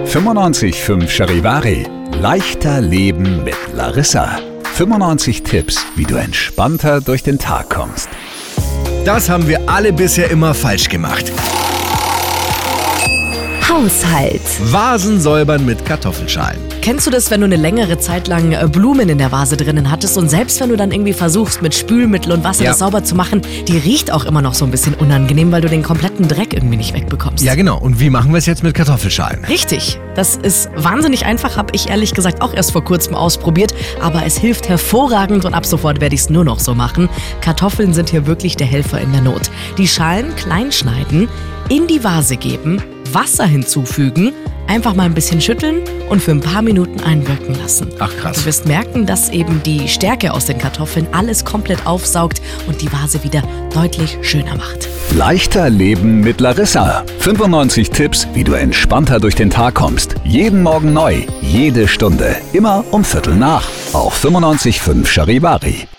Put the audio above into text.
95.5 Charivari. Leichter Leben mit Larissa. 95 Tipps, wie du entspannter durch den Tag kommst. Das haben wir alle bisher immer falsch gemacht. Haushalt. Vasen säubern mit Kartoffelschalen. Kennst du das, wenn du eine längere Zeit lang Blumen in der Vase drinnen hattest und selbst wenn du dann irgendwie versuchst, mit Spülmittel und Wasser das sauber zu machen, die riecht auch immer noch so ein bisschen unangenehm, weil du den kompletten Dreck irgendwie nicht wegbekommst. Ja, genau. Und wie machen wir es jetzt mit Kartoffelschalen? Richtig. Das ist wahnsinnig einfach, habe ich ehrlich gesagt auch erst vor kurzem ausprobiert, aber es hilft hervorragend und ab sofort werde ich es nur noch so machen. Kartoffeln sind hier wirklich der Helfer in der Not. Die Schalen klein schneiden, in die Vase geben, Wasser hinzufügen, einfach mal ein bisschen schütteln und für ein paar Minuten einwirken lassen. Ach krass. Du wirst merken, dass eben die Stärke aus den Kartoffeln alles komplett aufsaugt und die Vase wieder deutlich schöner macht. Leichter Leben mit Larissa. 95 Tipps, wie du entspannter durch den Tag kommst. Jeden Morgen neu, jede Stunde, immer um 7:45 auf 95.5 Charivari.